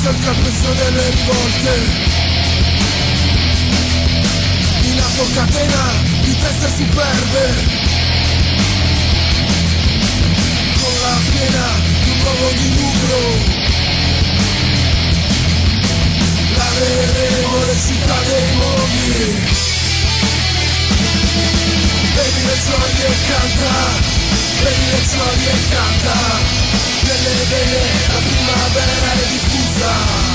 cerca il peso delle rivolte, in atto catena di teste superbe, con la piena di un nuovo diluvio. Lavoreremo le città dei mondi, vedi le gioie e canta, vedi le gioie e canta. Nelle vene la primavera è diffusa.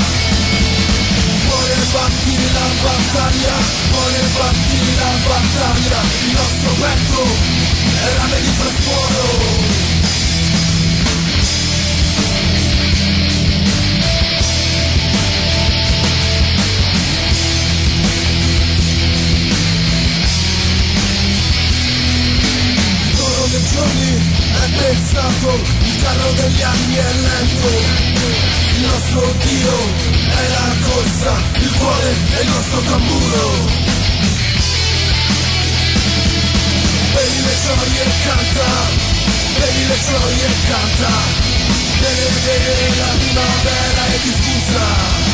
Vuole batti la battaglia, vuole batti la battaglia. Il nostro petto è rame di frastuono. Dei giorni è pensato, il carro degli anni è lento, il nostro Dio è la corsa, il cuore è il nostro tamburo. Vedi le gioie e canta, vedi le gioie e canta, nelle vene la primavera è diffusa.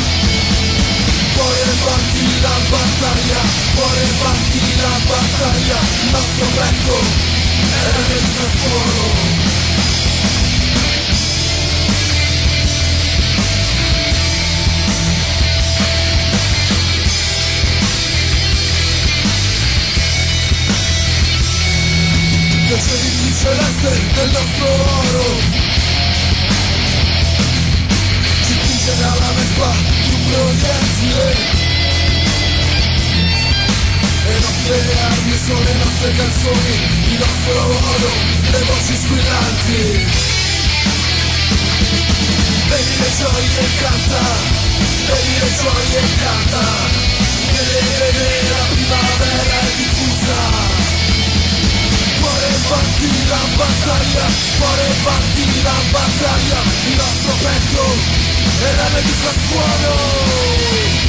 Cuore batti la battaglia, cuore batti la battaglia, il nostro petto era dentro il fuoco. Piaceri di celeste del nostro oro, ci punge dalla vespa di un proiettile. Le nostre armi sono le nostre canzoni, il nostro oro, le voci squillanti. Vedi le gioie e canta, vedi le gioie e canta. Nelle la primavera è diffusa. Cuore batti la battaglia, cuore batti la battaglia. Il nostro petto è rame di frastuono.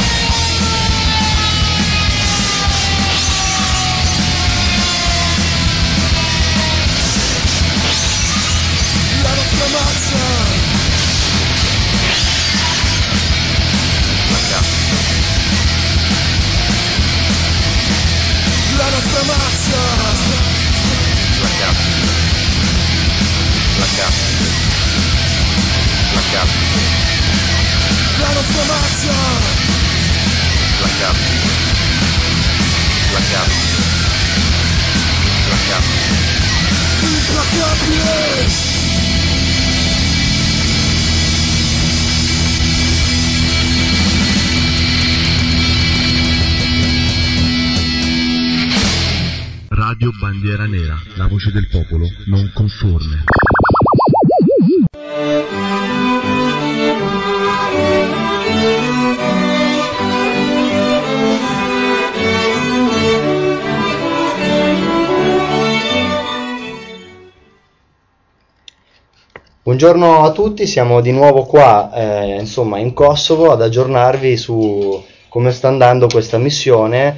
La marcia, la nostra marcia, la cap, la cap, la cap, la nostra marcia, la cap, la cap, la cap, implacabile. Radio Bandiera Nera, la voce del popolo non conforme. Buongiorno a tutti, siamo di nuovo qua in Kosovo ad aggiornarvi su come sta andando questa missione.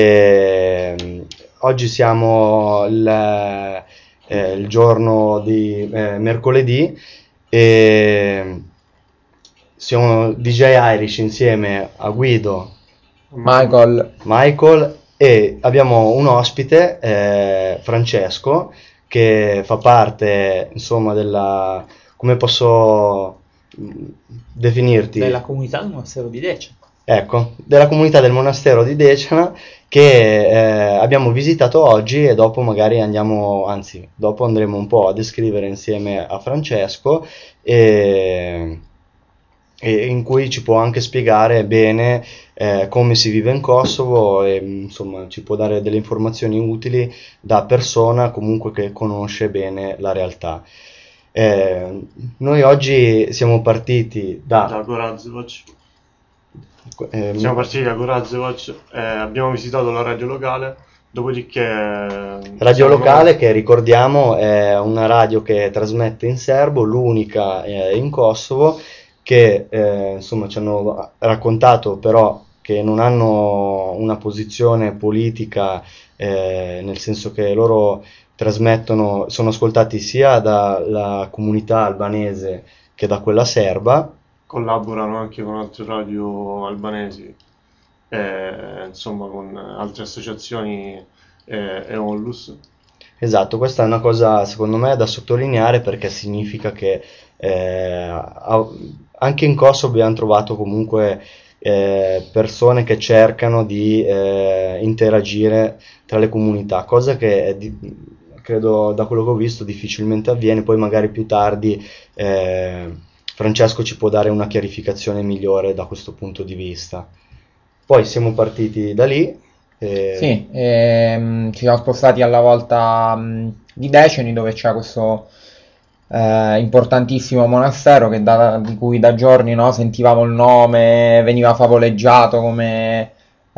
Oggi siamo il giorno di mercoledì e siamo DJ Irish insieme a Guido, Michael e abbiamo un ospite, Francesco, che fa parte della, come posso definirti? Della comunità del monastero di Decena. Ecco, della comunità del monastero di Decena che abbiamo visitato oggi e dopo magari dopo andremo un po' a descrivere insieme a Francesco e in cui ci può anche spiegare bene come si vive in Kosovo e ci può dare delle informazioni utili da persona comunque che conosce bene la realtà. Noi oggi siamo partiti da Goraždevac. Siamo partiti da Goraždevac, abbiamo visitato la radio locale, dopodiché... Radio locale che ricordiamo è una radio che trasmette in serbo, l'unica in Kosovo, che ci hanno raccontato però che non hanno una posizione politica, nel senso che loro trasmettono, sono ascoltati sia dalla comunità albanese che da quella serba, collaborano anche con altre radio albanesi, insomma con altre associazioni e Onlus. Esatto, questa è una cosa secondo me da sottolineare perché significa che anche in Kosovo abbiamo trovato comunque persone che cercano di interagire tra le comunità, cosa che credo da quello che ho visto difficilmente avviene. Poi magari più tardi Francesco ci può dare una chiarificazione migliore da questo punto di vista. Poi siamo partiti da lì. Sì, ci siamo spostati alla volta di Deceni, dove c'è questo importantissimo monastero di cui da giorni, no, sentivamo il nome, veniva favoleggiato come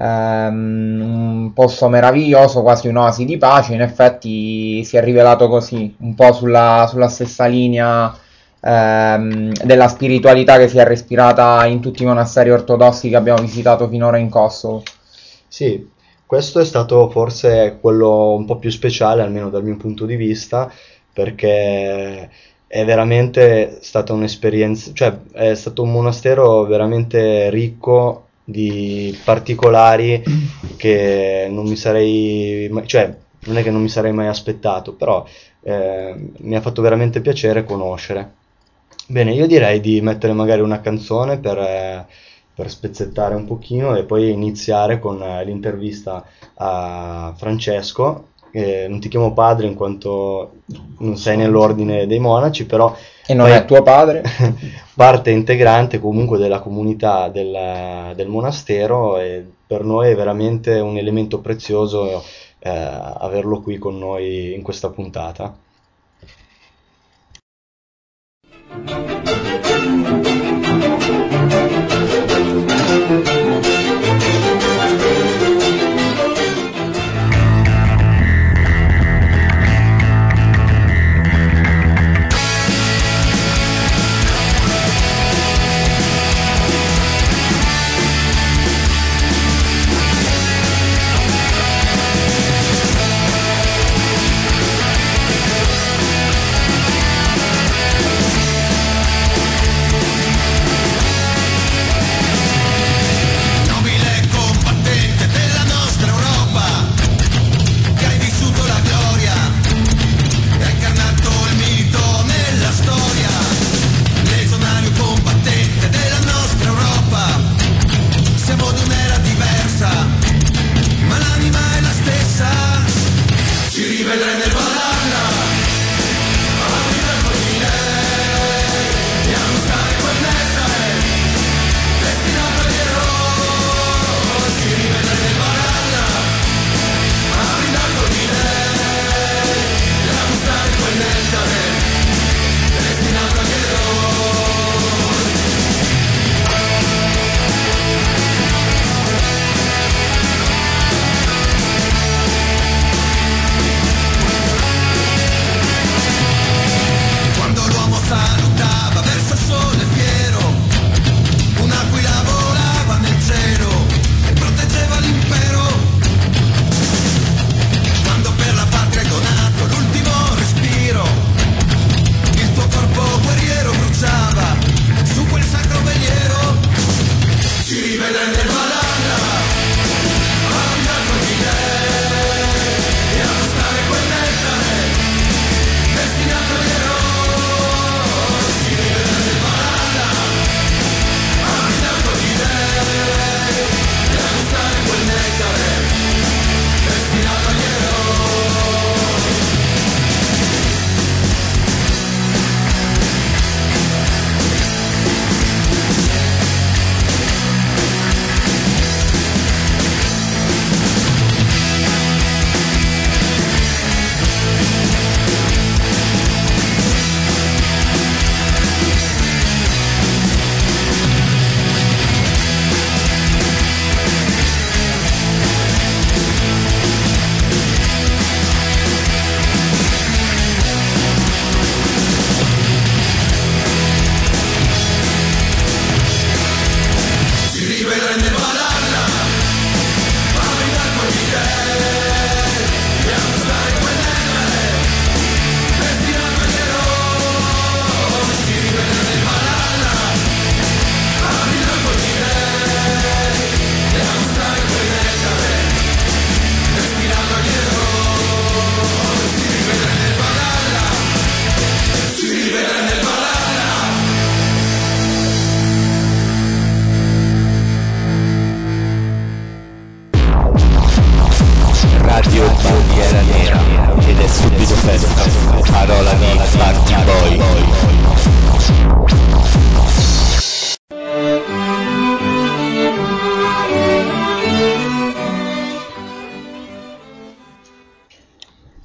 un posto meraviglioso, quasi un'oasi di pace. In effetti si è rivelato così, un po' sulla stessa linea della spiritualità che si è respirata in tutti i monasteri ortodossi che abbiamo visitato finora in Kosovo. Sì, questo è stato forse quello un po' più speciale, almeno dal mio punto di vista, perché è veramente stata un'esperienza, cioè è stato un monastero veramente ricco di particolari che non mi sarei, cioè non è che non mi sarei mai aspettato, però mi ha fatto veramente piacere conoscere. Bene, io direi di mettere magari una canzone per spezzettare un pochino e poi iniziare con l'intervista a Francesco. Non ti chiamo padre in quanto non sei nell'ordine dei monaci, però E non è tuo padre? parte integrante comunque della comunità del monastero, e per noi è veramente un elemento prezioso averlo qui con noi in questa puntata.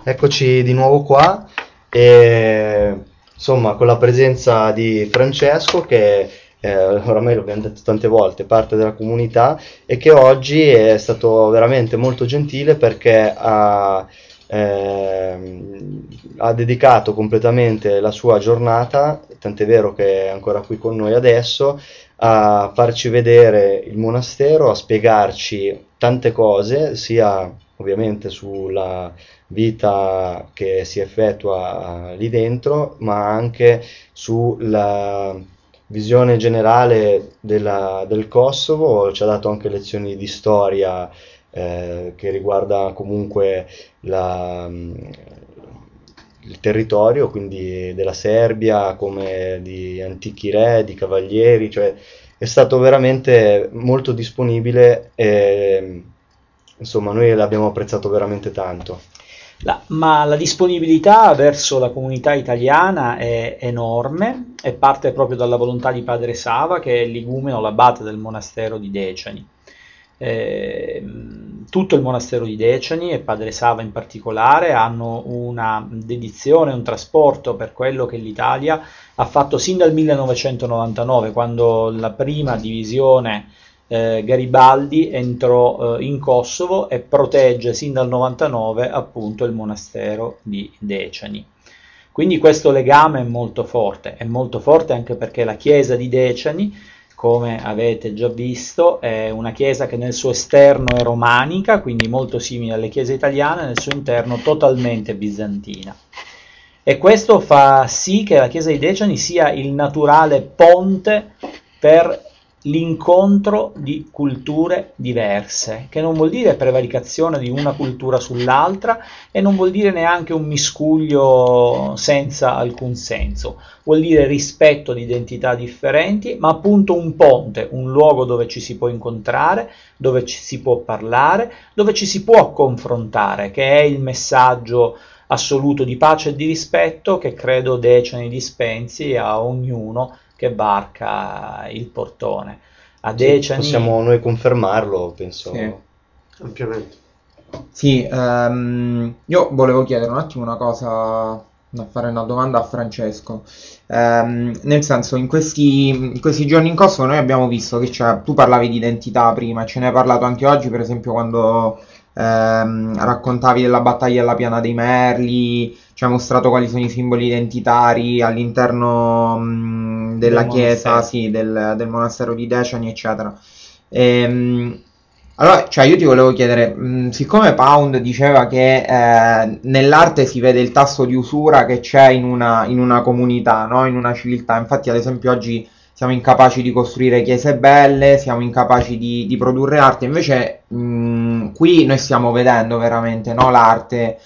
Eccoci di nuovo qua e insomma con la presenza di Francesco che oramai l'abbiamo detto tante volte, parte della comunità e che oggi è stato veramente molto gentile perché ha dedicato completamente la sua giornata, tant'è vero che è ancora qui con noi adesso, a farci vedere il monastero, a spiegarci tante cose, sia ovviamente sulla vita che si effettua lì dentro, ma anche sulla visione generale del Kosovo. Ci ha dato anche lezioni di storia che riguarda comunque il territorio, quindi della Serbia, come di antichi re, di cavalieri, cioè è stato veramente molto disponibile e insomma noi l'abbiamo apprezzato veramente tanto. Ma la disponibilità verso la comunità italiana è enorme e parte proprio dalla volontà di Padre Sava, che è l'igumeno, l'abate del monastero di Decani. Tutto il monastero di Decani e Padre Sava in particolare hanno una dedizione, un trasporto per quello che l'Italia ha fatto sin dal 1999, quando la prima divisione Garibaldi entrò in Kosovo e protegge sin dal 99 appunto il monastero di Decani. Quindi questo legame è molto forte anche perché la chiesa di Decani, come avete già visto, è una chiesa che nel suo esterno è romanica, quindi molto simile alle chiese italiane, nel suo interno totalmente bizantina. E questo fa sì che la chiesa di Decani sia il naturale ponte per l'incontro di culture diverse, che non vuol dire prevaricazione di una cultura sull'altra e non vuol dire neanche un miscuglio senza alcun senso, vuol dire rispetto di identità differenti, ma appunto un ponte, un luogo dove ci si può incontrare, dove ci si può parlare, dove ci si può confrontare, che è il messaggio assoluto di pace e di rispetto che credo Decani dispensi a ognuno che varca il portone. A Decani possiamo noi confermarlo, penso. Sì. Ampiamente. Sì, io volevo chiedere un attimo una cosa, fare una domanda a Francesco. Nel senso, in questi giorni in Kosovo noi abbiamo visto che tu parlavi di identità prima, ce ne hai parlato anche oggi, per esempio quando raccontavi della battaglia alla Piana dei Merli, ci hai mostrato quali sono i simboli identitari all'interno della Del chiesa, monastero. sì, del monastero di Decani, eccetera. Allora, cioè io ti volevo chiedere, siccome Pound diceva che nell'arte si vede il tasso di usura che c'è in una comunità, no? In una civiltà, infatti ad esempio oggi siamo incapaci di costruire chiese belle, siamo incapaci di produrre arte, invece qui noi stiamo vedendo veramente, no, l'arte,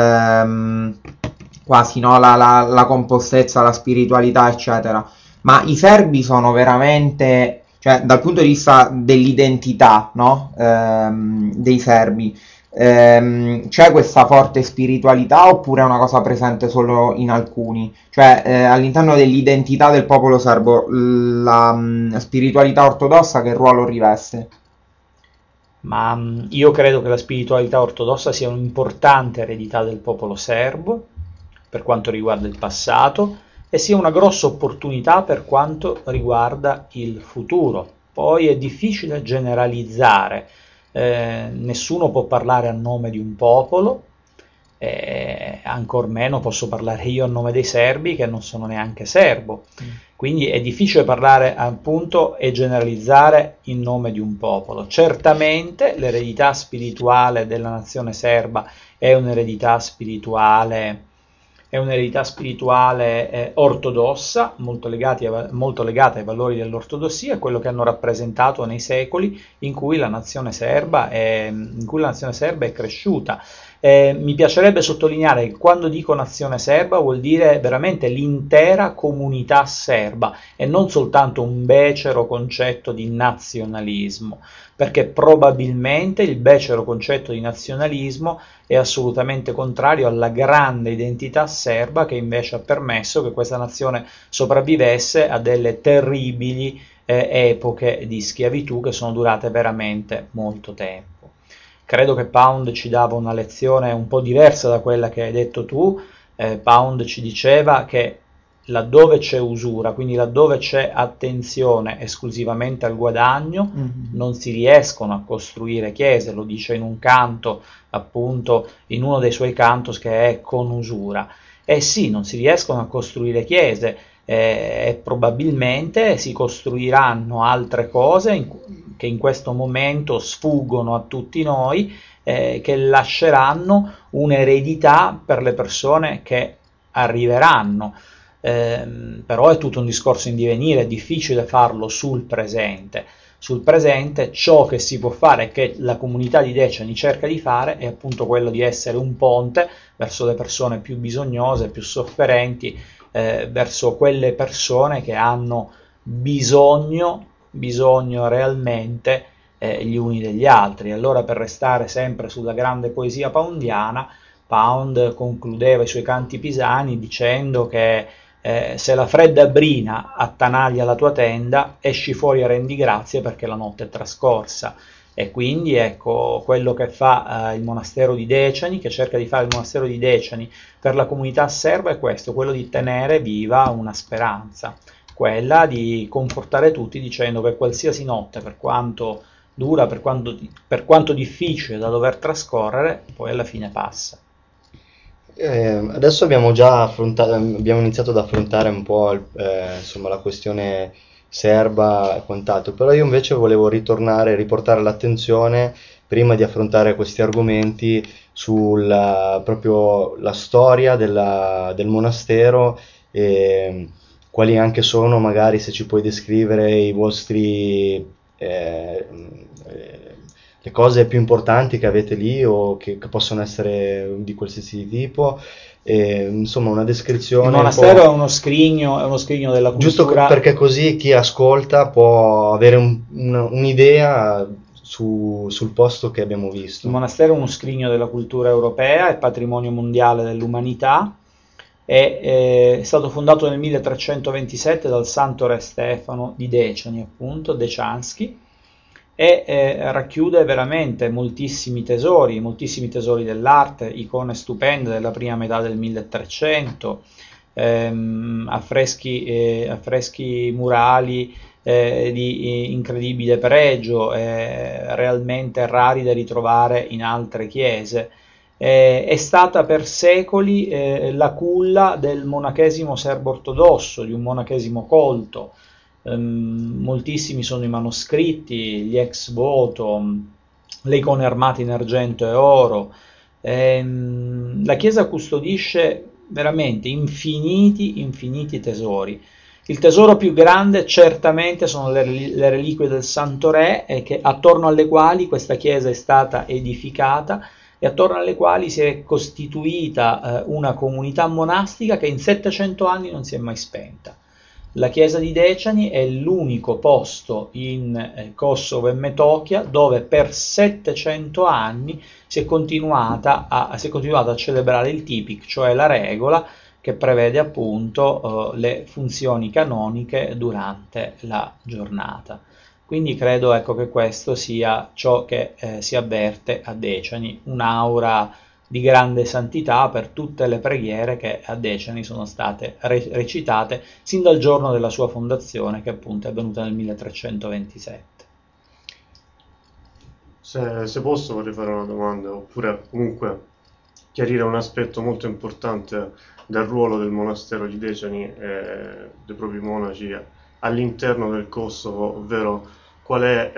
quasi, no, la compostezza, la spiritualità, eccetera. Ma i serbi sono veramente, cioè dal punto di vista dell'identità, no, dei serbi, c'è questa forte spiritualità oppure è una cosa presente solo in alcuni? Cioè, all'interno dell'identità del popolo serbo, la spiritualità ortodossa che ruolo riveste? Ma io credo che la spiritualità ortodossa sia un'importante eredità del popolo serbo per quanto riguarda il passato e sia una grossa opportunità per quanto riguarda il futuro. Poi è difficile generalizzare, nessuno può parlare a nome di un popolo, ancor meno posso parlare io a nome dei serbi che non sono neanche serbo. Quindi è difficile parlare appunto e generalizzare in nome di un popolo. Certamente l'eredità spirituale della nazione serba è un'eredità spirituale ortodossa, molto legata ai valori dell'ortodossia e quello che hanno rappresentato nei secoli in cui la nazione serba è cresciuta. Mi piacerebbe sottolineare che quando dico nazione serba vuol dire veramente l'intera comunità serba e non soltanto un becero concetto di nazionalismo, perché probabilmente il becero concetto di nazionalismo è assolutamente contrario alla grande identità serba che invece ha permesso che questa nazione sopravvivesse a delle terribili epoche di schiavitù che sono durate veramente molto tempo. credo che Pound ci dava una lezione un po' diversa da quella che hai detto tu. Pound ci diceva che laddove c'è usura, quindi laddove c'è attenzione esclusivamente al guadagno, non si riescono a costruire chiese. Lo dice in un canto, appunto, in uno dei suoi cantos, che è Con usura. E sì, non si riescono a costruire chiese, e probabilmente si costruiranno altre cose che in questo momento sfuggono a tutti noi, che lasceranno un'eredità per le persone che arriveranno. Però è tutto un discorso in divenire, è difficile farlo sul presente. Sul presente ciò che si può fare, che la comunità di Decani cerca di fare, è appunto quello di essere un ponte verso le persone più bisognose, più sofferenti, verso quelle persone che hanno bisogno realmente gli uni degli altri. Allora, per restare sempre sulla grande poesia poundiana, Pound concludeva i suoi canti pisani dicendo che se la fredda brina attanaglia la tua tenda, esci fuori e rendi grazie perché la notte è trascorsa. E quindi ecco, quello che fa il monastero di Decani, che cerca di fare il monastero di Decani per la comunità serba, è questo, quello di tenere viva una speranza, quella di confortare tutti dicendo che qualsiasi notte, per quanto dura, per quanto difficile da dover trascorrere, poi alla fine passa. Adesso abbiamo già abbiamo iniziato ad affrontare un po' insomma, la questione serba e quant'altro, però io invece volevo riportare l'attenzione, prima di affrontare questi argomenti, proprio la storia del monastero, e quali anche sono, magari se ci puoi descrivere i vostri le cose più importanti che avete lì, o che possono essere di qualsiasi tipo, insomma una descrizione. Il monastero è uno scrigno della cultura. Giusto perché così chi ascolta può avere un'idea sul posto che abbiamo visto. Il monastero è uno scrigno della cultura europea, è patrimonio mondiale dell'umanità, è stato fondato nel 1327 dal santo re Stefano di Decani, appunto, Decianski, e racchiude veramente moltissimi tesori dell'arte, icone stupende della prima metà del 1300, affreschi murali di incredibile pregio, realmente rari da ritrovare in altre chiese. È stata per secoli la culla del monachesimo serbo-ortodosso, di un monachesimo colto. Moltissimi sono i manoscritti, gli ex voto, le icone armate in argento e oro. La Chiesa custodisce veramente infiniti tesori. Il tesoro più grande certamente sono le reliquie del Santo Re, attorno alle quali questa chiesa è stata edificata e attorno alle quali si è costituita una comunità monastica che in 700 anni non si è mai spenta. La chiesa di Decani è l'unico posto in Kosovo e Metochia dove per 700 anni si è continuato a celebrare il tipik, cioè la regola che prevede appunto le funzioni canoniche durante la giornata. Quindi credo, ecco, che questo sia ciò che si avverte a Decani, un'aura di grande santità per tutte le preghiere che a Decani sono state recitate sin dal giorno della sua fondazione, che appunto è avvenuta nel 1327. Se posso, vorrei fare una domanda, oppure comunque chiarire un aspetto molto importante del ruolo del monastero di Decani e dei propri monaci all'interno del Kosovo, ovvero qual è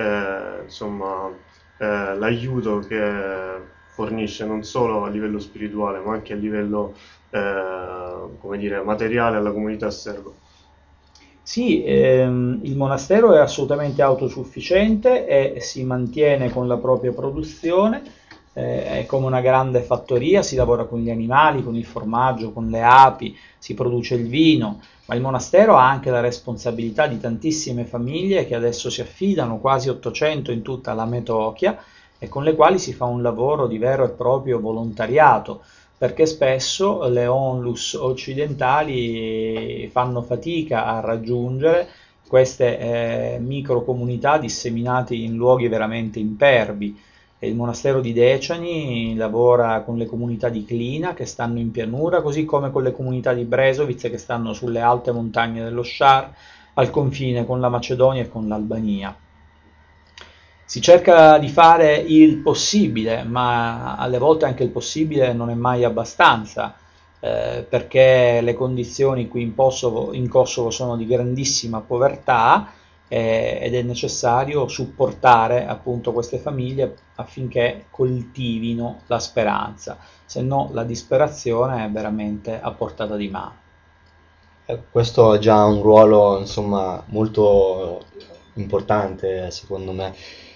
l'aiuto che fornisce non solo a livello spirituale ma anche a livello materiale alla comunità serba. Sì, il monastero è assolutamente autosufficiente e si mantiene con la propria produzione, è come una grande fattoria, si lavora con gli animali, con il formaggio, con le api, si produce il vino, ma il monastero ha anche la responsabilità di tantissime famiglie che adesso si affidano, quasi 800 in tutta la Metochia, e con le quali si fa un lavoro di vero e proprio volontariato, perché spesso le onlus occidentali fanno fatica a raggiungere queste microcomunità disseminate in luoghi veramente impervi. Il monastero di Decani lavora con le comunità di Clina che stanno in pianura, così come con le comunità di Brezovic che stanno sulle alte montagne dello Shar, al confine con la Macedonia e con l'Albania. Si cerca di fare il possibile, ma alle volte anche il possibile non è mai abbastanza, perché le condizioni qui in Kosovo sono di grandissima povertà, ed è necessario supportare appunto queste famiglie affinché coltivino la speranza, se no la disperazione è veramente a portata di mano. Questo è già un ruolo, insomma, molto importante, secondo me.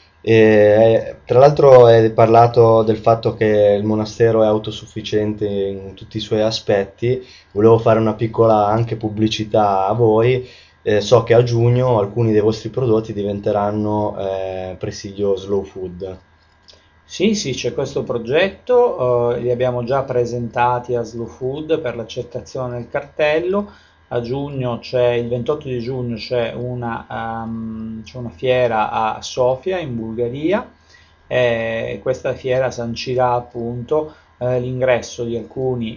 E, tra l'altro hai parlato del fatto che il monastero è autosufficiente in tutti i suoi aspetti. Volevo fare una piccola anche pubblicità a voi. So che a giugno alcuni dei vostri prodotti diventeranno presidio Slow Food. Sì, sì, c'è questo progetto, li abbiamo già presentati a Slow Food per l'accettazione del cartello. A giugno il 28 di giugno c'è una fiera a Sofia in Bulgaria, e questa fiera sancirà appunto l'ingresso di alcuni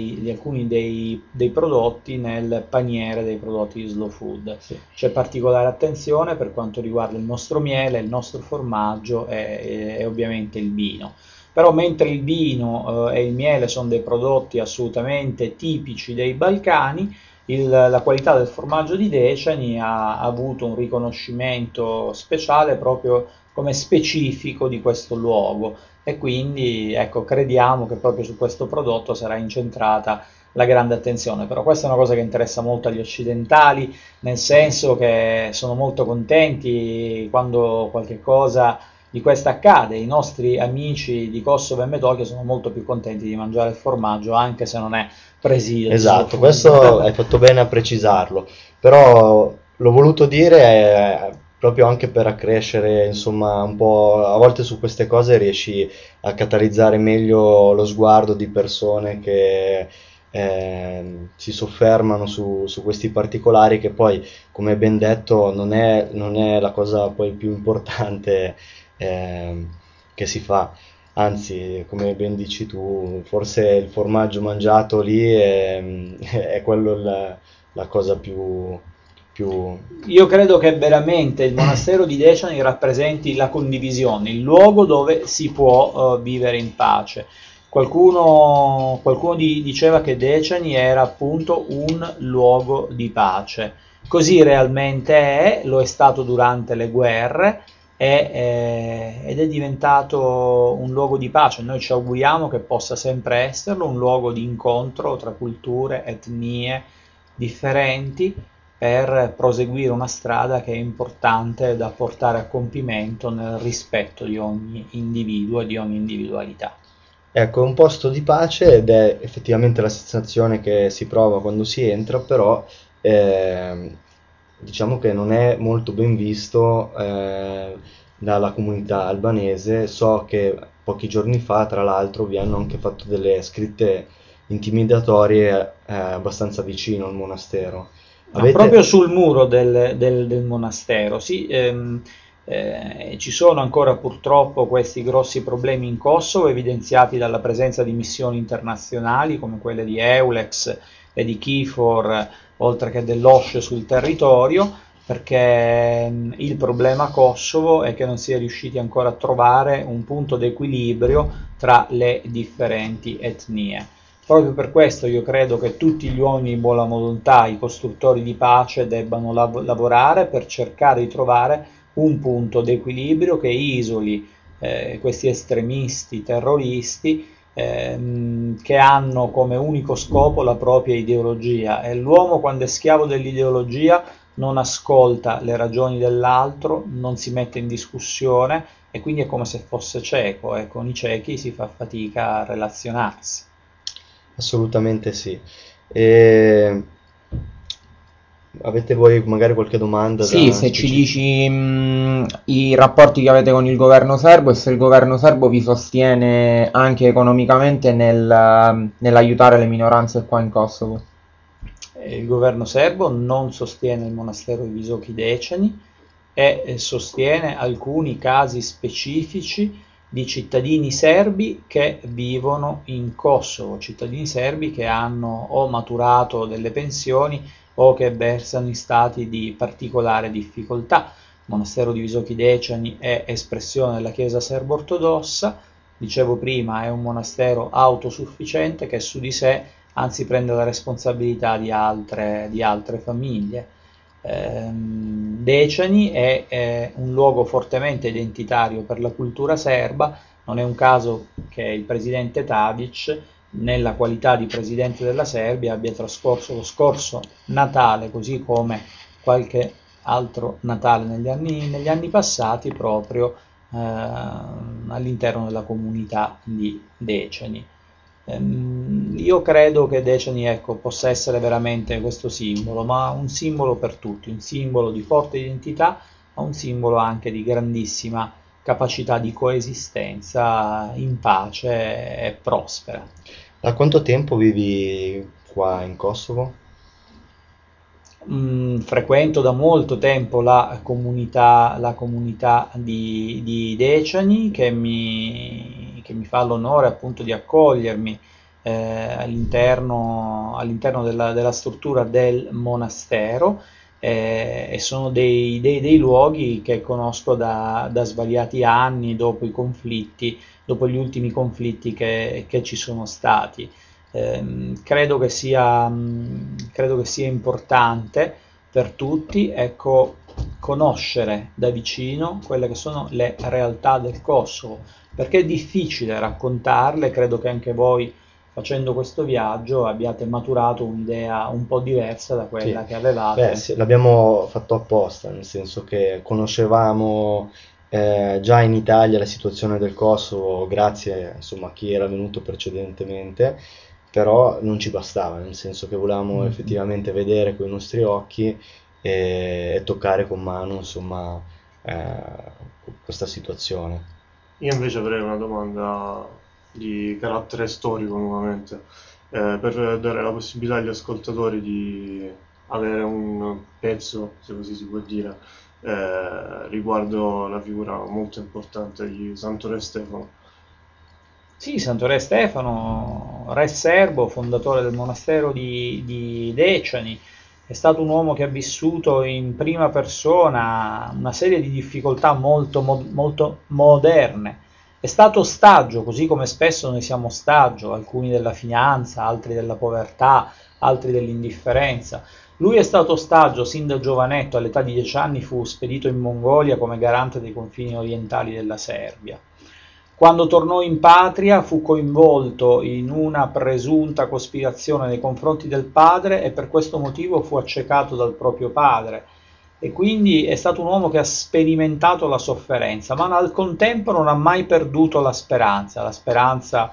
dei prodotti nel paniere dei prodotti di Slow Food. Sì. C'è particolare attenzione per quanto riguarda il nostro miele, il nostro formaggio e ovviamente il vino. Però mentre il vino e il miele sono dei prodotti assolutamente tipici dei Balcani, la qualità del formaggio di Decani ha avuto un riconoscimento speciale proprio come specifico di questo luogo, e quindi ecco, crediamo che proprio su questo prodotto sarà incentrata la grande attenzione. Però questa è una cosa che interessa molto agli occidentali, nel senso che sono molto contenti quando qualche cosa di questo accade. I nostri amici di Kosovo e Metochia sono molto più contenti di mangiare il formaggio, anche se non è presidio. Esatto, questo hai fatto bene a precisarlo, però l'ho voluto dire proprio anche per accrescere, insomma, un po', a volte su queste cose riesci a catalizzare meglio lo sguardo di persone che si soffermano su questi particolari, che poi, come ben detto, non è la cosa poi più importante che si fa. Anzi, come ben dici tu, forse il formaggio mangiato lì è quello la cosa più. Io credo che veramente il monastero di Decani rappresenti la condivisione, il luogo dove si può vivere in pace. Qualcuno diceva che Decani era appunto un luogo di pace. Così realmente è, lo è stato durante le guerre, ed è diventato un luogo di pace. Noi ci auguriamo che possa sempre esserlo, un luogo di incontro tra culture, etnie differenti, per proseguire una strada che è importante da portare a compimento nel rispetto di ogni individuo e di ogni individualità. Ecco, è un posto di pace ed è effettivamente la sensazione che si prova quando si entra, però diciamo che non è molto ben visto dalla comunità albanese. So che pochi giorni fa, tra l'altro, vi hanno anche fatto delle scritte intimidatorie abbastanza vicino al monastero. Proprio sul muro del monastero, sì. Ci sono ancora purtroppo questi grossi problemi in Kosovo, evidenziati dalla presenza di missioni internazionali come quelle di Eulex e di KFOR, oltre che dell'OSCE sul territorio, perché il problema Kosovo è che non si è riusciti ancora a trovare un punto d'equilibrio tra le differenti etnie. Proprio per questo io credo che tutti gli uomini di buona volontà, i costruttori di pace, debbano lavorare per cercare di trovare un punto d'equilibrio che isoli questi estremisti terroristi che hanno come unico scopo la propria ideologia, e l'uomo, quando è schiavo dell'ideologia, non ascolta le ragioni dell'altro, non si mette in discussione, e quindi è come se fosse cieco, e con i ciechi si fa fatica a relazionarsi. Assolutamente sì. E avete voi magari qualche domanda? Sì, se ci dici i rapporti che avete con il governo serbo, e se il governo serbo vi sostiene anche economicamente nell'aiutare le minoranze qua in Kosovo. Il governo serbo non sostiene il monastero di Visoki Decani e sostiene alcuni casi specifici di cittadini serbi che vivono in Kosovo, cittadini serbi che hanno o maturato delle pensioni o che versano in stati di particolare difficoltà. Il monastero di Visoki Decani è espressione della Chiesa serbo-ortodossa, dicevo prima, è un monastero autosufficiente che su di sé anzi prende la responsabilità di altre famiglie. Decani è un luogo fortemente identitario per la cultura serba, non è un caso che il presidente Tadic, nella qualità di presidente della Serbia, abbia trascorso lo scorso Natale, così come qualche altro Natale negli anni passati, proprio all'interno della comunità di Decani. Io credo che Decani, ecco, possa essere veramente questo simbolo, ma un simbolo per tutti, un simbolo di forte identità, ma un simbolo anche di grandissima capacità di coesistenza in pace e prospera. Da quanto tempo vivi qua in Kosovo? Frequento da molto tempo la comunità di Decani che mi fa l'onore appunto di accogliermi all'interno della struttura del monastero, e sono dei luoghi che conosco da svariati anni dopo i conflitti, dopo gli ultimi conflitti che ci sono stati. Credo che sia importante per tutti, ecco, conoscere da vicino quelle che sono le realtà del Kosovo, perché è difficile raccontarle. Credo che anche voi, facendo questo viaggio, abbiate maturato un'idea un po' diversa da quella che avevate. Sì, l'abbiamo fatto apposta, nel senso che conoscevamo già in Italia la situazione del Kosovo grazie, insomma, a chi era venuto precedentemente, però non ci bastava, nel senso che volevamo effettivamente vedere con i nostri occhi e toccare con mano, insomma, questa situazione. Io invece avrei una domanda di carattere storico nuovamente, per dare la possibilità agli ascoltatori di avere un pezzo, se così si può dire, riguardo la figura molto importante di Sant'Ore Stefano. Sì, Sant'Ore Stefano, re serbo, fondatore del monastero di Decani, è stato un uomo che ha vissuto in prima persona una serie di difficoltà molto moderne. È stato ostaggio, così come spesso noi siamo ostaggio, alcuni della finanza, altri della povertà, altri dell'indifferenza. Lui è stato ostaggio sin da giovanetto, all'età di 10 anni fu spedito in Mongolia come garante dei confini orientali della Serbia. Quando tornò in patria fu coinvolto in una presunta cospirazione nei confronti del padre e per questo motivo fu accecato dal proprio padre, e quindi è stato un uomo che ha sperimentato la sofferenza, ma al contempo non ha mai perduto la speranza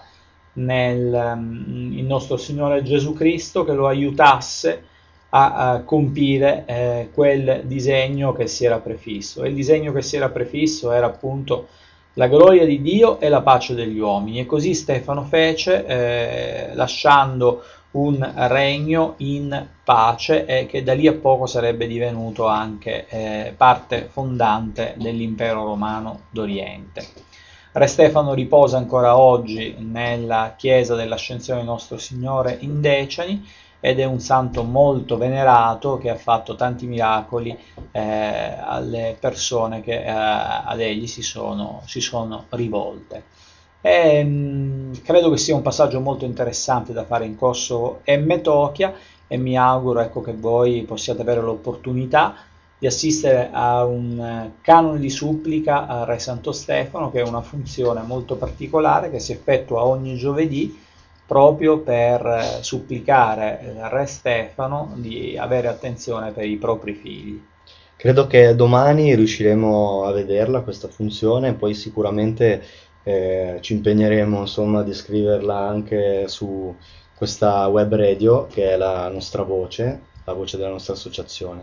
nel nostro Signore Gesù Cristo, che lo aiutasse a compiere quel disegno che si era prefisso. E il disegno che si era prefisso era appunto la gloria di Dio e la pace degli uomini, e così Stefano fece, lasciando un regno in pace, e che da lì a poco sarebbe divenuto anche parte fondante dell'impero romano d'Oriente. Re Stefano riposa ancora oggi nella chiesa dell'Ascensione di Nostro Signore in Decani, ed è un santo molto venerato che ha fatto tanti miracoli alle persone che ad egli si sono rivolte. Credo che sia un passaggio molto interessante da fare in Kosovo e Metochia, e mi auguro, ecco, che voi possiate avere l'opportunità di assistere a un canone di supplica a Re Santo Stefano, che è una funzione molto particolare che si effettua ogni giovedì, proprio per supplicare al Re Stefano di avere attenzione per i propri figli. Credo che domani riusciremo a vederla questa funzione, poi sicuramente ci impegneremo, insomma, a descriverla anche su questa web radio che è la nostra voce, la voce della nostra associazione.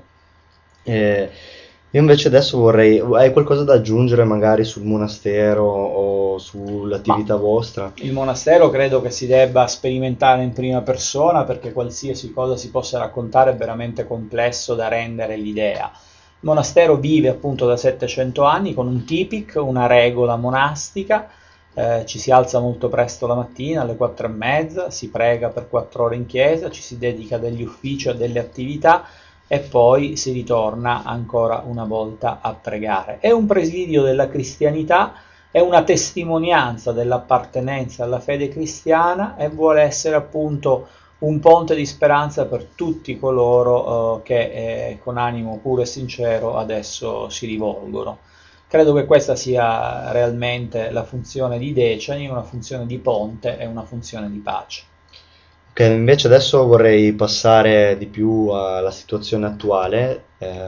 Io invece adesso hai qualcosa da aggiungere magari sul monastero o sull'attività vostra? Il monastero credo che si debba sperimentare in prima persona, perché qualsiasi cosa si possa raccontare è veramente complesso da rendere l'idea. Il monastero vive appunto da 700 anni con un tipic, una regola monastica, ci si alza molto presto la mattina, alle 4:30, si prega per 4 ore in chiesa, ci si dedica a degli uffici, a delle attività e poi si ritorna ancora una volta a pregare. È un presidio della cristianità, è una testimonianza dell'appartenenza alla fede cristiana e vuole essere appunto un ponte di speranza per tutti coloro che con animo puro e sincero adesso si rivolgono. Credo che questa sia realmente la funzione di Decani, una funzione di ponte e una funzione di pace. Ok, invece adesso vorrei passare di più alla situazione attuale.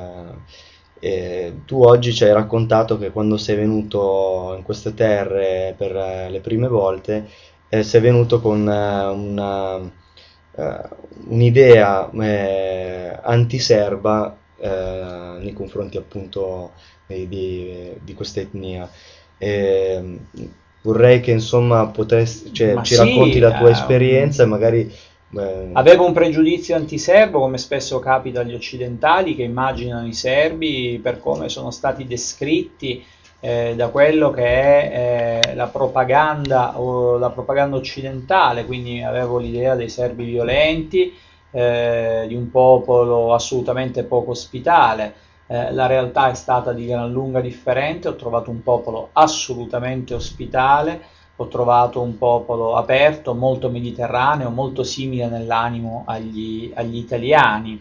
Tu oggi ci hai raccontato che quando sei venuto in queste terre per le prime volte, sei venuto con un'idea antiserba nei confronti appunto di questa etnia. Vorrei che insomma ci racconti la tua esperienza e magari... Avevo un pregiudizio antiserbo, come spesso capita agli occidentali, che immaginano i serbi per come sono stati descritti da quello che è la propaganda occidentale, quindi avevo l'idea dei serbi violenti, di un popolo assolutamente poco ospitale. La realtà è stata di gran lunga differente, ho trovato un popolo assolutamente ospitale, ho trovato un popolo aperto, molto mediterraneo, molto simile nell'animo agli italiani.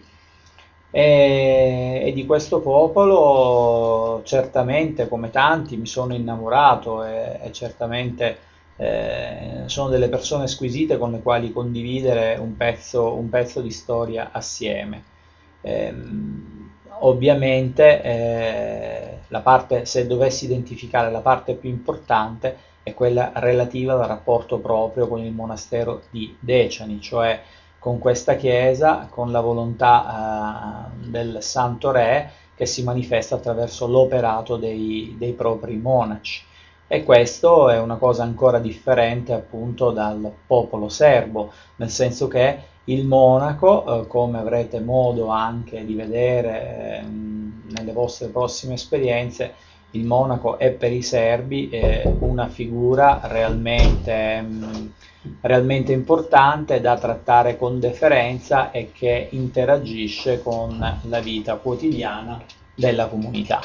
E di questo popolo certamente, come tanti, mi sono innamorato e certamente sono delle persone squisite con le quali condividere un pezzo di storia assieme. Ovviamente se dovessi identificare la parte più importante è quella relativa al rapporto proprio con il monastero di Decani, cioè con questa chiesa, con la volontà del Santo Re che si manifesta attraverso l'operato dei propri monaci. E questo è una cosa ancora differente appunto dal popolo serbo, nel senso che il monaco, come avrete modo anche di vedere nelle vostre prossime esperienze, il monaco è per i serbi una figura realmente importante da trattare con deferenza e che interagisce con la vita quotidiana della comunità.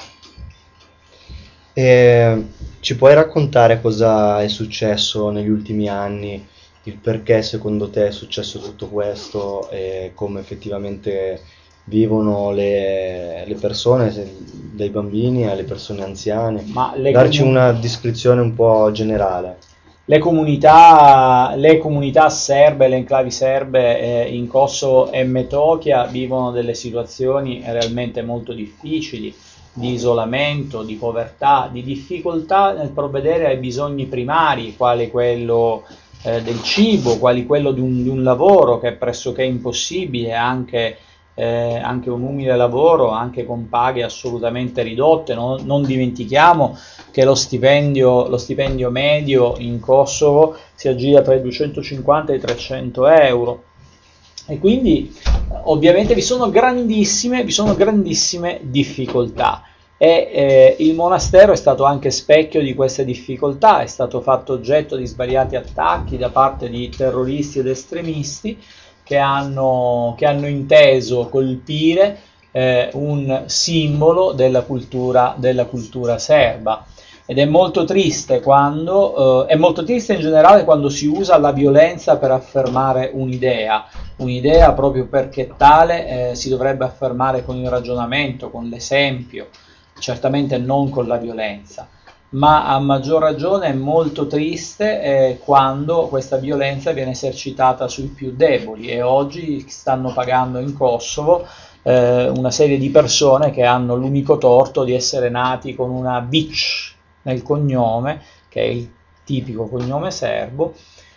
Ci puoi raccontare cosa è successo negli ultimi anni, il perché secondo te è successo tutto questo e come effettivamente vivono le persone, dai bambini alle persone anziane? Darci una descrizione un po' generale. Le comunità serbe, le enclavi serbe in Kosovo e Metohija vivono delle situazioni realmente molto difficili, di isolamento, di povertà, di difficoltà nel provvedere ai bisogni primari, quali quello del cibo, quali quello di un lavoro che è pressoché impossibile, anche un umile lavoro, anche con paghe assolutamente ridotte. Non dimentichiamo che lo stipendio medio in Kosovo si aggira tra i 250 e i 300 euro. E quindi ovviamente vi sono grandissime difficoltà. E il monastero è stato anche specchio di queste difficoltà, è stato fatto oggetto di svariati attacchi da parte di terroristi ed estremisti che hanno inteso colpire un simbolo della cultura serba. Ed è molto triste in generale quando si usa la violenza per affermare un'idea proprio perché tale si dovrebbe affermare con il ragionamento, con l'esempio, certamente non con la violenza, ma a maggior ragione è molto triste quando questa violenza viene esercitata sui più deboli, e oggi stanno pagando in Kosovo una serie di persone che hanno l'unico torto di essere nati con una Bic nel cognome, che è il tipico cognome serbo,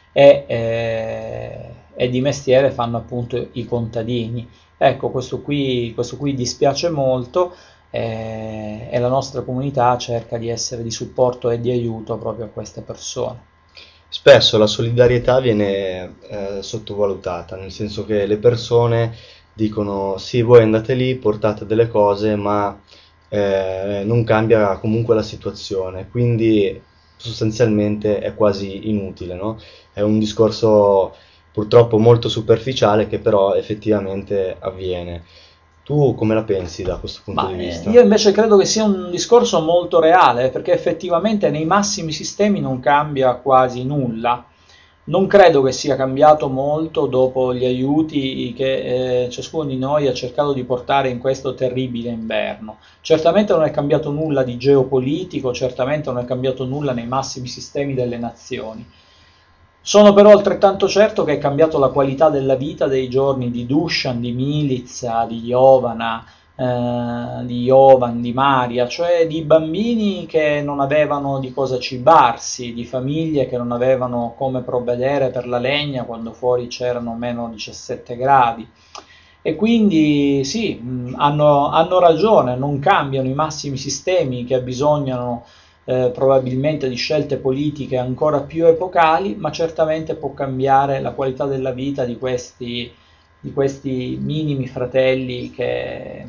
e di mestiere fanno appunto i contadini. Ecco, questo qui dispiace molto, e la nostra comunità cerca di essere di supporto e di aiuto proprio a queste persone. Spesso la solidarietà viene sottovalutata, nel senso che le persone dicono sì, voi andate lì, portate delle cose, ma non cambia comunque la situazione, quindi sostanzialmente è quasi inutile, no? È un discorso purtroppo molto superficiale che però effettivamente avviene. Tu come la pensi da questo punto di vista? Io invece credo che sia un discorso molto reale, perché effettivamente nei massimi sistemi non cambia quasi nulla. Non credo che sia cambiato molto dopo gli aiuti che ciascuno di noi ha cercato di portare in questo terribile inverno. Certamente non è cambiato nulla di geopolitico, certamente non è cambiato nulla nei massimi sistemi delle nazioni. Sono però altrettanto certo che è cambiato la qualità della vita dei giorni di Dushan, di Milica, di Jovana, di Jovan, di Maria, cioè di bambini che non avevano di cosa cibarsi, di famiglie che non avevano come provvedere per la legna quando fuori c'erano meno 17 gradi. E quindi sì, hanno ragione, non cambiano i massimi sistemi che abbisognano probabilmente di scelte politiche ancora più epocali, ma certamente può cambiare la qualità della vita di questi minimi fratelli che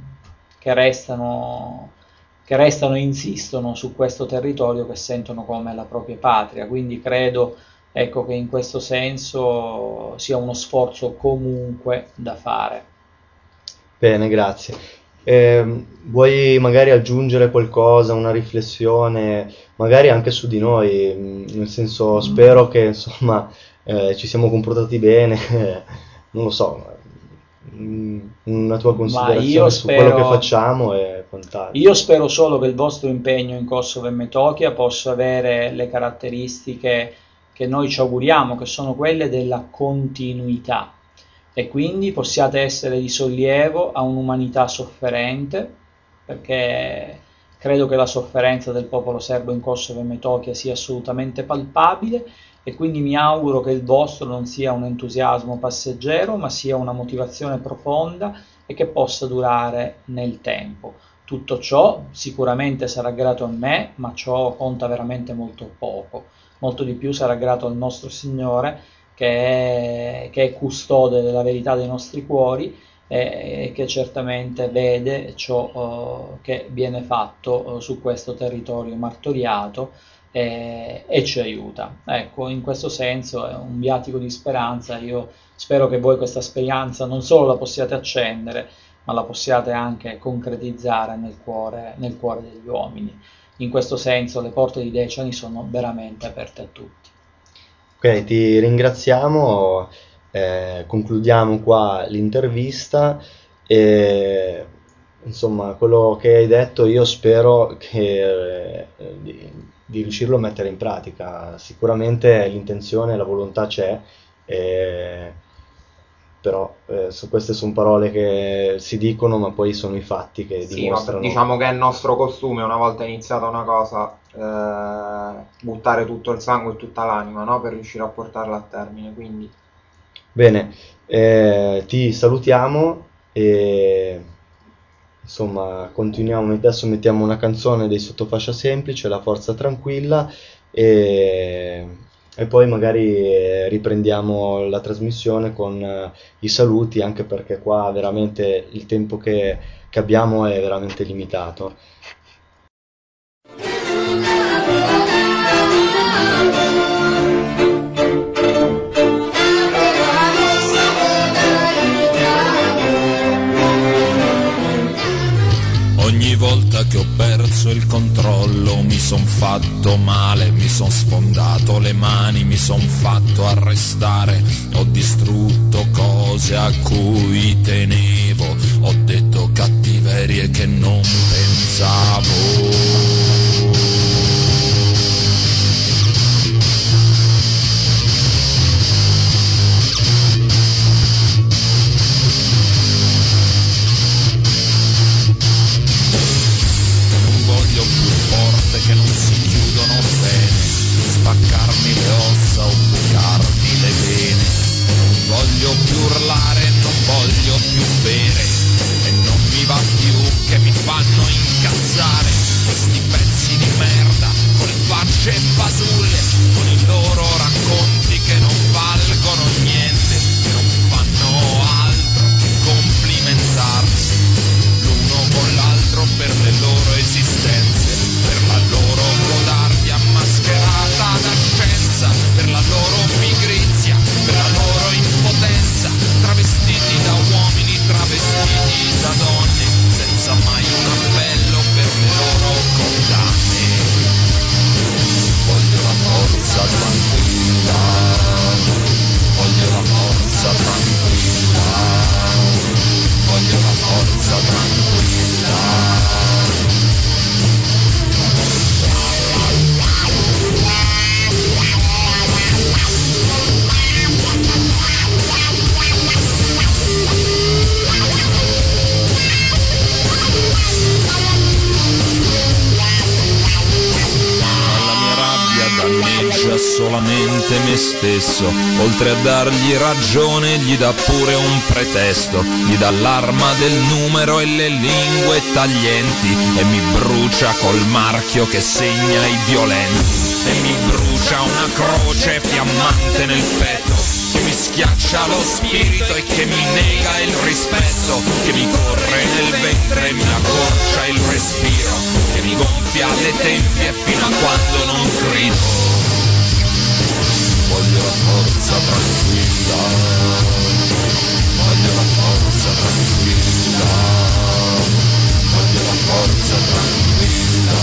restano e insistono su questo territorio che sentono come la propria patria. Quindi credo, ecco, che in questo senso sia uno sforzo comunque da fare. Bene, grazie. Vuoi magari aggiungere qualcosa, una riflessione, magari anche su di noi, nel senso spero che insomma ci siamo comportati bene, non lo so, una tua considerazione su quello che facciamo e quant'altro. Io spero solo che il vostro impegno in Kosovo e Metohija possa avere le caratteristiche che noi ci auguriamo, che sono quelle della continuità, e quindi possiate essere di sollievo a un'umanità sofferente, perché credo che la sofferenza del popolo serbo in Kosovo e Metohija sia assolutamente palpabile, e quindi mi auguro che il vostro non sia un entusiasmo passeggero, ma sia una motivazione profonda e che possa durare nel tempo. Tutto ciò sicuramente sarà grato a me, ma ciò conta veramente molto poco. Molto di più sarà grato al nostro Signore, che è custode della verità dei nostri cuori e che certamente vede ciò che viene fatto su questo territorio martoriato e ci aiuta. Ecco, in questo senso è un viatico di speranza. Io spero che voi questa speranza non solo la possiate accendere, ma la possiate anche concretizzare nel cuore degli uomini. In questo senso le porte di Decani sono veramente aperte a tutti. Ok, ti ringraziamo, concludiamo qua l'intervista e insomma quello che hai detto io spero di riuscirlo a mettere in pratica. Sicuramente l'intenzione e la volontà c'è, però queste sono parole che si dicono, ma poi sono i fatti che dimostrano. Diciamo che è il nostro costume, una volta iniziata una cosa, buttare tutto il sangue e tutta l'anima, no? Per riuscire a portarla a termine. Quindi Bene, ti salutiamo e insomma continuiamo. Adesso mettiamo una canzone dei Sottofascia Semplice, La Forza Tranquilla, e poi magari riprendiamo la trasmissione con i saluti, anche perché qua veramente il tempo che abbiamo è veramente limitato. Ogni volta che ho perso il controllo mi son fatto male, mi son sfondato le mani, mi son fatto arrestare, ho distrutto cose a cui tenevo, ho detto cattiverie che non pensavo. Che non si chiudono bene, spaccarmi le ossa o bucarmi le vene. Non voglio più urlare, non voglio più bere, e non mi va più che mi fanno incazzare questi pezzi di merda con facce e fasulle, con i loro racconti che non valgono niente, che non fanno altro che complimentarsi l'uno con l'altro per le loro esistenze, per la loro codardia maschera. parte me stesso, oltre a dargli ragione gli dà pure un pretesto, gli dà l'arma del numero e le lingue taglienti e mi brucia col marchio che segna i violenti, e mi brucia una croce fiammante nel petto che mi schiaccia lo spirito e che mi nega il rispetto, che mi corre nel ventre e mi accorcia il respiro, che mi gonfia le tempie fino a quando non grido. Voglio la forza tranquilla, voglio la forza tranquilla, voglio la forza tranquilla.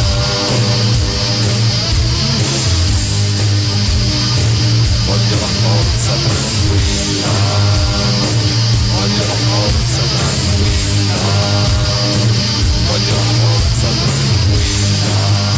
Voglio la forza tranquilla, voglio la forza tranquilla, voglio la forza tranquilla.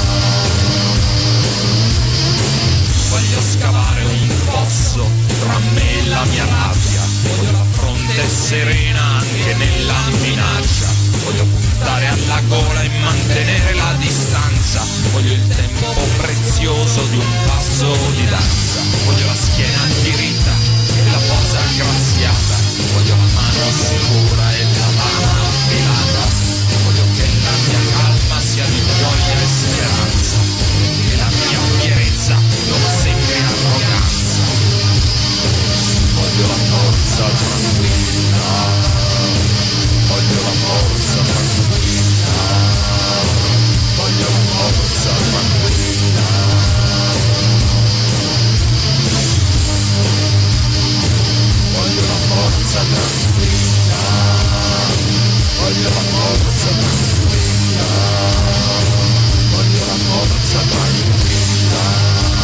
Voglio scavare un fosso tra me e la mia rabbia, voglio la fronte serena anche nella minaccia, voglio puntare alla gola e mantenere la distanza, voglio il tempo prezioso di un passo di danza, voglio la schiena diritta e la posa graziata, voglio la mano sicura e la lama affilata, voglio che la mia calma sia di gioia e speranza, che la mia fierezza non sembri arroganza. Voglio la forza tranquilla, voglio la forza tranquilla, voglio la forza tranquilla. Voglio la forza tranquilla, voglio la forza tranquilla, voglio la forza tranquilla.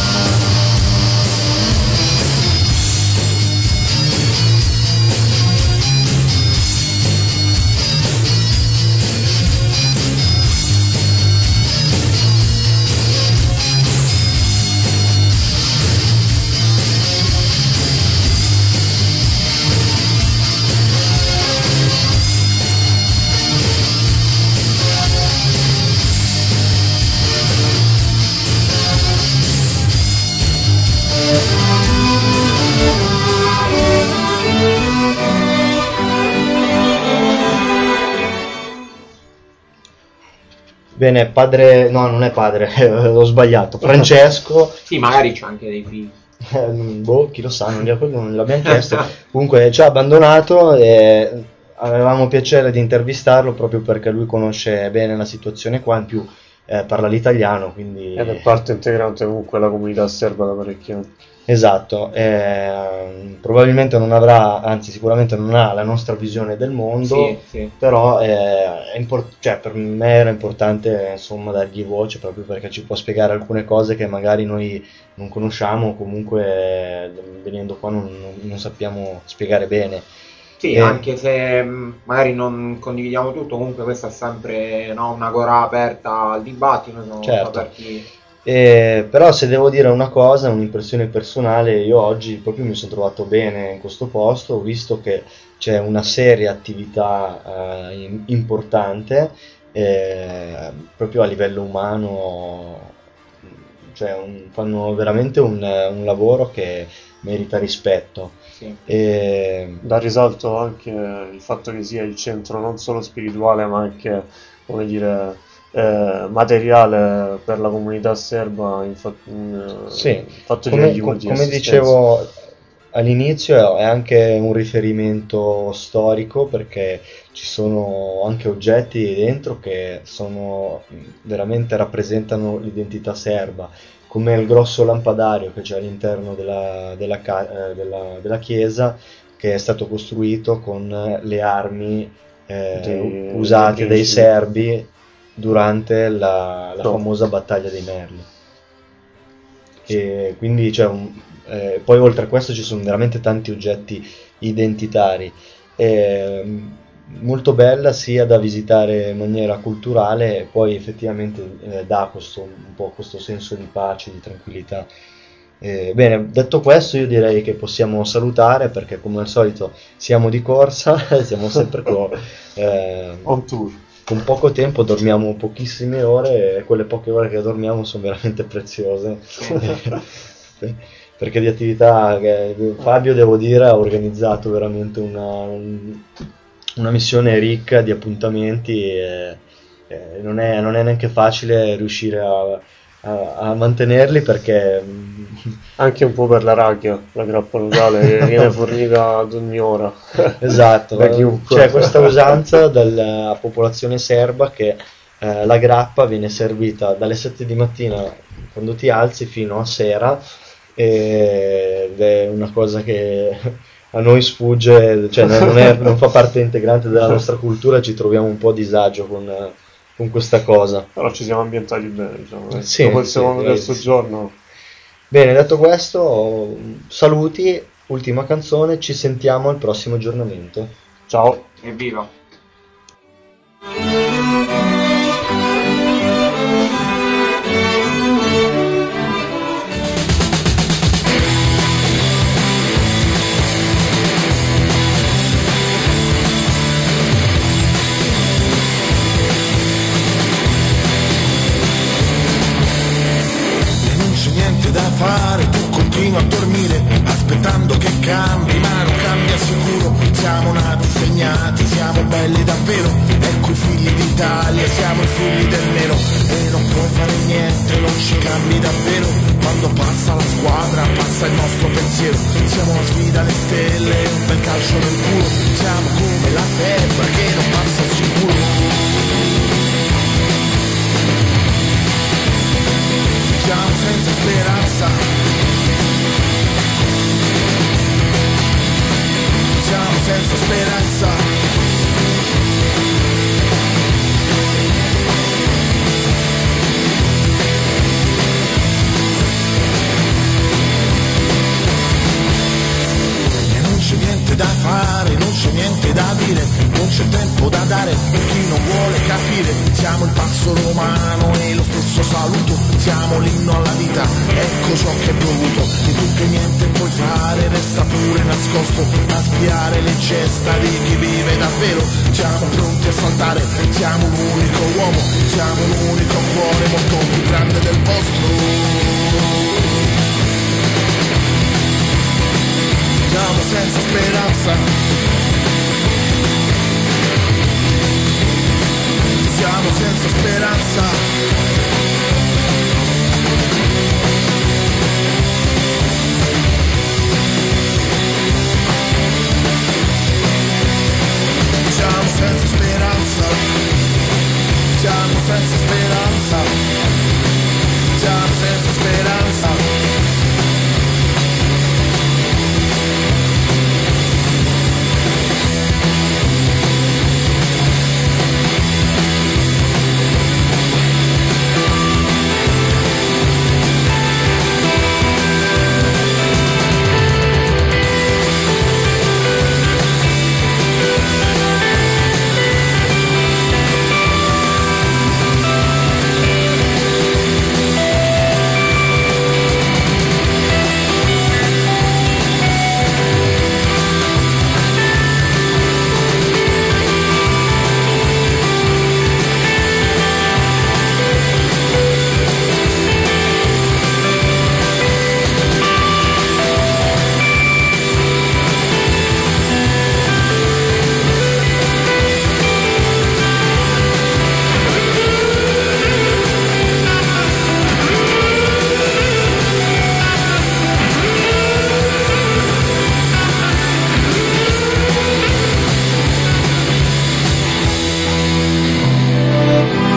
Bene, padre, no, non è padre, ho sbagliato, Francesco, Sì, magari c'è anche dei figli. boh, chi lo sa, non l'abbiamo chiesto, comunque ci ha abbandonato e avevamo piacere di intervistarlo proprio perché lui conosce bene la situazione qua, in più parla l'italiano, quindi... Ed è parte integrante comunque della comunità serba da parecchi anni. Esatto, probabilmente non avrà, anzi sicuramente non ha la nostra visione del mondo, Sì, sì. però cioè, per me era importante insomma dargli voce proprio perché ci può spiegare alcune cose che magari noi non conosciamo o comunque venendo qua non sappiamo spiegare bene. Sì, anche se magari non condividiamo tutto, comunque questa è sempre, no, una agorà aperta al dibattito, siamo Certo. aperti. Però se devo dire una cosa, un'impressione personale, io oggi proprio mi sono trovato bene in questo posto, ho visto che c'è una seria attività importante proprio a livello umano, cioè fanno veramente un lavoro che merita rispetto. Sì. Da risalto anche il fatto che sia il centro non solo spirituale ma anche, come dire, materiale per la comunità serba in Sì, fatto di come, aiuti, come assistenza. dicevo all'inizio è anche un riferimento storico perché ci sono anche oggetti dentro che sono veramente rappresentano l'identità serba, come il grosso lampadario che c'è all'interno della chiesa, che è stato costruito con le armi usate dai serbi durante la famosa battaglia dei Merli. E quindi poi oltre a questo ci sono veramente tanti oggetti identitari, molto bella sia da visitare in maniera culturale e poi effettivamente dà un po' questo senso di pace, di tranquillità. Bene, detto questo io direi che possiamo salutare perché come al solito siamo di corsa, siamo sempre on tour. con poco tempo, dormiamo pochissime ore e quelle poche ore che dormiamo sono veramente preziose. perché di attività Fabio, devo dire, ha organizzato veramente una missione ricca di appuntamenti e non è neanche facile riuscire a mantenerli, perché Anche un po' per la rabbia, la grappa locale che viene fornita ad ogni ora. esatto, Da chiunque. c'è questa usanza della popolazione serba che la grappa viene servita dalle 7 di mattina quando ti alzi fino a sera, ed è una cosa che a noi sfugge, cioè non fa parte integrante della nostra cultura, ci troviamo un po' a disagio con questa cosa. Però ci siamo ambientati bene, diciamo. Sì, Dopo il sì, secondo, direi terzo di sì. giorno. Bene, detto questo, saluti, ultima canzone, ci sentiamo al prossimo aggiornamento. Ciao. Evviva! Non c'è niente da fare, tu continui a dormire, aspettando che cambi, ma non cambia sicuro. Siamo nati segnati, siamo belli davvero, ecco i figli d'Italia, siamo i figli del nero. E non puoi fare niente, non ci cambi davvero. Quando passa la squadra, passa il nostro pensiero. Siamo la sfida alle stelle, un bel calcio nel culo. Siamo come la febbre che non passa sicuro. Siamo senza speranza. Siamo senza speranza. E non c'è niente da fare, non c'è niente da dire, non c'è tempo da dare per chi non vuole capire. Siamo il passo romano e lo stesso saluto, siamo l'inno alla vita, ecco ciò che è dovuto. E tu che niente puoi fare, resta pure nascosto a spiare le gesta di chi vive davvero. Siamo pronti a saltare, siamo un unico uomo, siamo un unico cuore molto più grande del vostro. Siamo senza speranza. Siamo senza speranza.